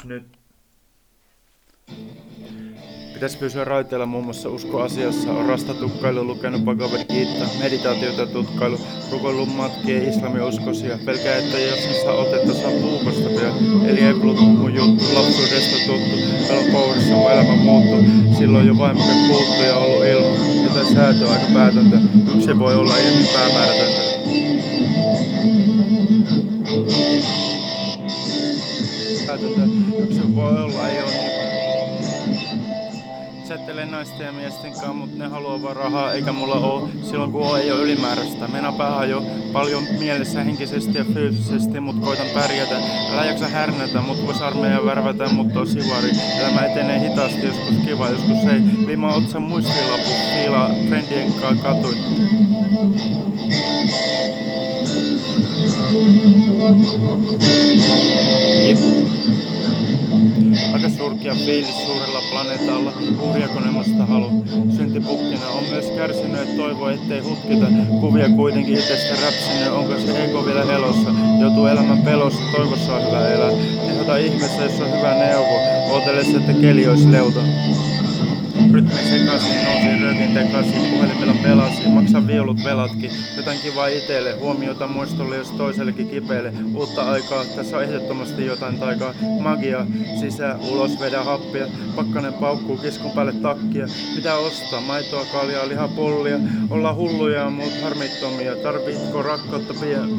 Nyt pitäisi pysyä raiteilla muun muassa uskoasiassa. On rastatukkailu, lukenut Bhagavad Gita, meditaatiota tutkailu, rukoillut matkien islamiuskosia. Pelkää, että jos ne saa otetta, saa puukosta vielä. Eli ei mun juttu, lapsuudesta tuttu. Pelon kourissa mun elämä muuttu. Silloin jo vain mikä puuttu ja ollut ilman. Jotain säätöä aika päätöntä. Yksi voi olla ilmi päämäärätöntä. Yksi voi olla, ei ole niin. Chattelen naisten ja miesten kanssa, mut ne haluaa vaan rahaa, eikä mulla oo. Silloin kun ei oo ylimääräistä. Mennä päähän jo paljon mielessä henkisesti ja fyysisesti, mut koitan pärjätä. Älä jaksa härnätä, mut vois armeija värvätä, mut on sivari. Elämä etenee hitaasti, joskus kiva, joskus ei. Viima otsan muistilapu, fiilaa friendien kanssa katuin. Aika surkia fiilis suurella planeetalla, uhria kun musta halu. Syntipukkina on myös kärsinyt, et toivo ettei hutkita. Kuvia kuitenkin itsestä räpsinyt, onko se ego vielä elossa? Joutuu elämän pelossa, toivossa on hyvä elää. Tehota ihmeessä, jos on hyvä neuvo, ootellessa, että keli ois leuta. Rytmi sekaisin, nousin röökin tekaisin, puhelimella pelasin, maksan viulut velatkin. Jotain kivaa itelle, huomiota muistolle jos toisellekin kipeille. Uutta aikaa, tässä on ehdottomasti jotain taikaa. Magia, sisään, ulos, vedä happia. Pakkanen paukkuu, kiskun päälle takkia. Mitä ostaa, maitoa, kaljaa, lihapullia. Olla hulluja, mut harmittomia. Tarvitko rakkautta pian?